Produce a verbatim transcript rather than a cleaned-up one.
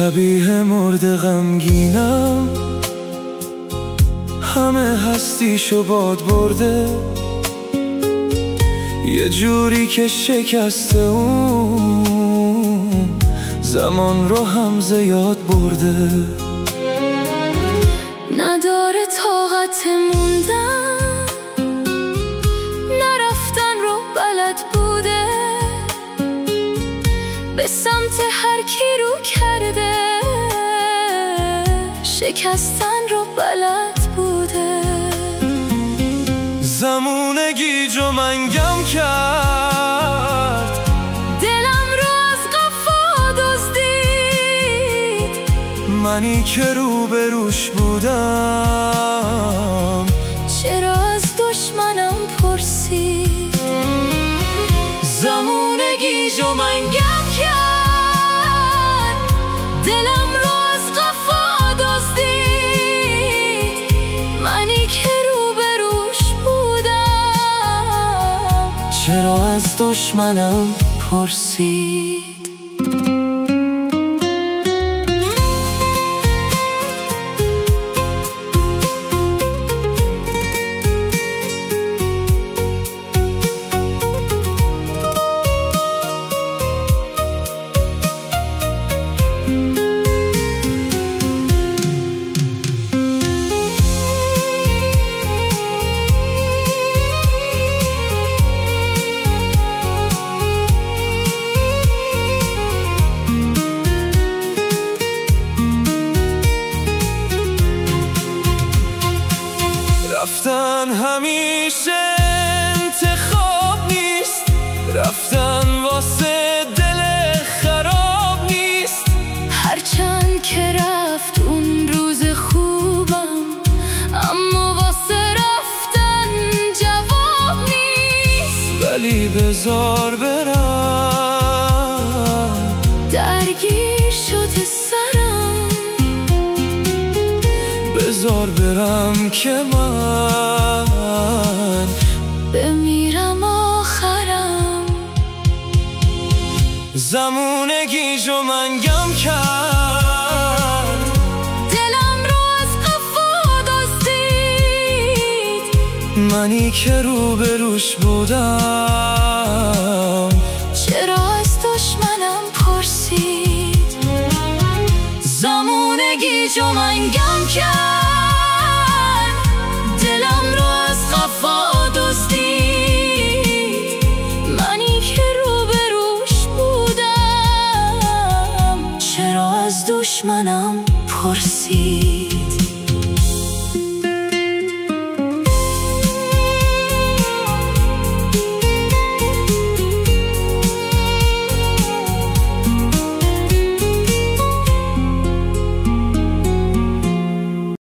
شبیه مرد غمگینم، همه هستیشو باد برده، یه جوری که شکسته اون زمان رو هم زیاد برده. نداره طاقت موندن، نرفتن رو بلد بوده، به سمت هر کی رو کرده، شکستن رو بلد بوده. زمونه گیج و منگم کرد، دلم رو از قفا دزدید، منی که رو به روش بودم چرا از دشمنم پرسید. زمونه گیج و منگم کرد، دلم رو از قفا دزدید، منی که رو به روش بودم چرا از دشمنم پرسید. رفتن همیشه انتخاب نیست، رفتن واسه دل خراب نیست. هرچند که رفت اون روز خوبم، اما واسه رفتن جواب نیست. ولی بذار برم، درگیر شده سرم، بذار برم که من بمیرم آخرم. زمونه گیج و منگم کرد، دلم رو از قفا دزدید، منی که رو به روش بودم چرا از دشمنم پرسید. زمونه گیج و منگم کرد.